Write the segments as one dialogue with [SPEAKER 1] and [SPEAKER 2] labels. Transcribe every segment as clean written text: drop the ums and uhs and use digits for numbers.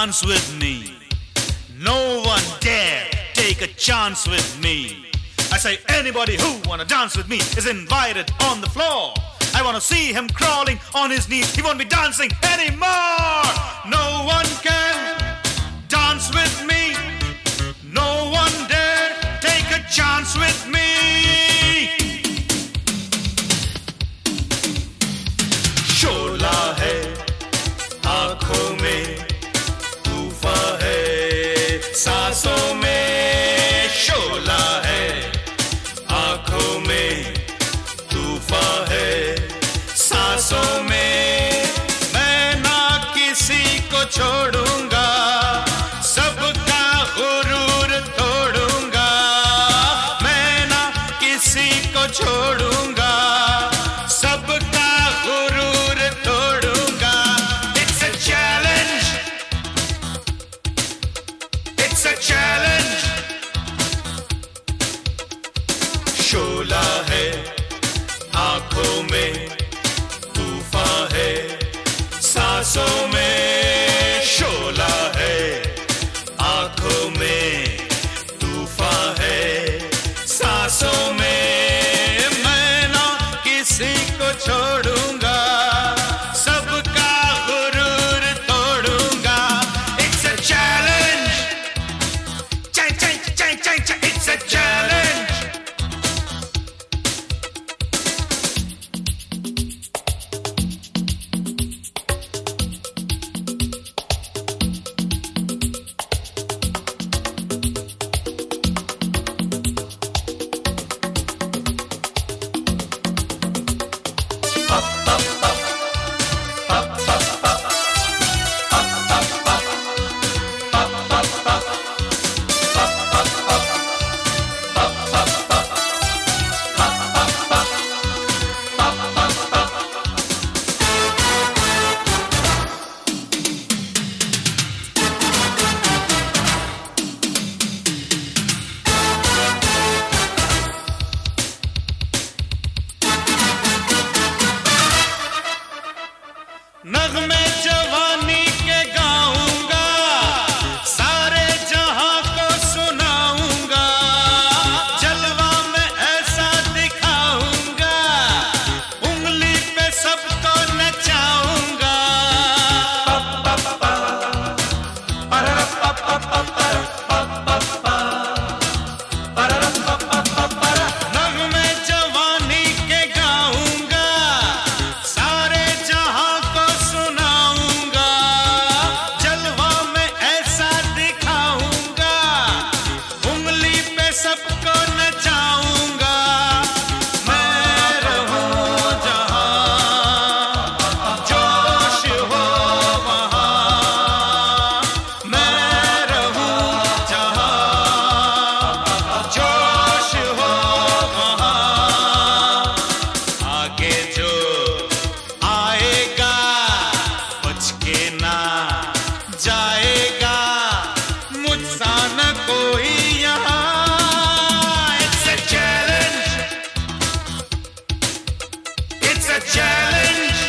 [SPEAKER 1] dance with me. No one dare take a chance with me. I say anybody who wanna dance with me is invited on the floor. I wanna see him crawling on his knees. He won't be dancing anymore. No one can dance with me. No one dare take a chance with me. शोला है आंखों में, तूफान है सांसों में. शोला है आंखों में, तूफान है सांसों में. मैं ना किसी को छोड़ूंगा, सबका गुरूर तोड़ूंगा. मैं ना किसी को छोड़ूंगा, सबका गुरूर तोड़ूंगा. It's a challenge. It's a challenge. शोला है आंखों में, तूफान है सांसों में. शोला है आंखों में, तूफान है सांसों में. मैं ना किसी को छोड़ूंगा, सबका गुरूर तोड़ूंगा. It's a challenge. It's a challenge. नगमे जवानी के गाऊंगा, सारे जहां को सुनाऊंगा. जलवा में ऐसा दिखाऊंगा, उंगली पे सबको नचाऊंगा. नगमे जवानी के गाऊंगा, सारे जहां को सुनाऊंगा. जलवा में ऐसा दिखाऊंगा, उंगली पे सबको नचाऊंगा. मैं रहूं जहां, जोश हो वहां. मैं रहूं जहां, जोश हो वहां. आगे जो आएगा बच के ना जाएगा, मुझसा न कोई यहाँ. It's a challenge. It's a challenge.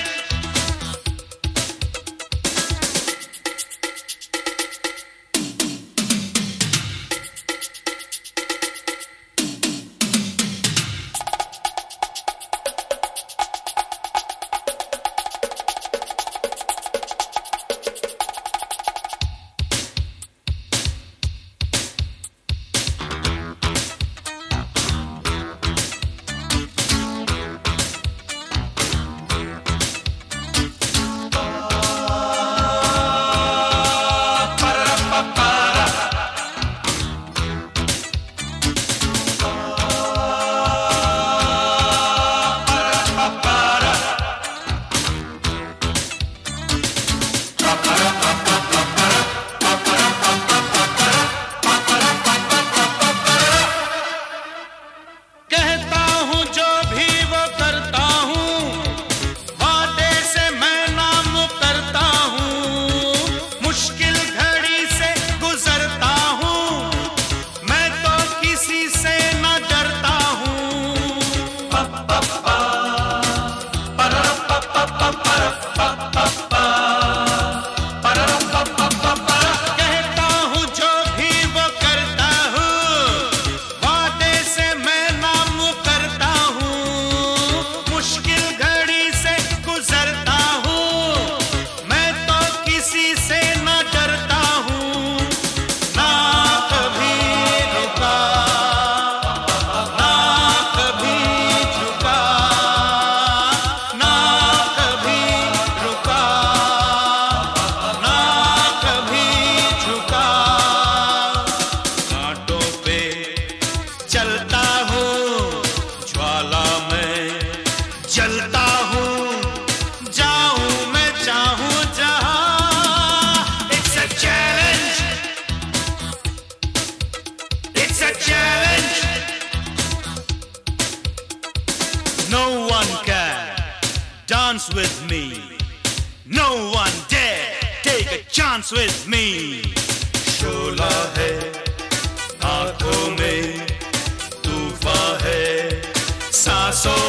[SPEAKER 1] one can dance with me. No one dare take a chance with me. शोला है आंखों में, तूफान है सांसों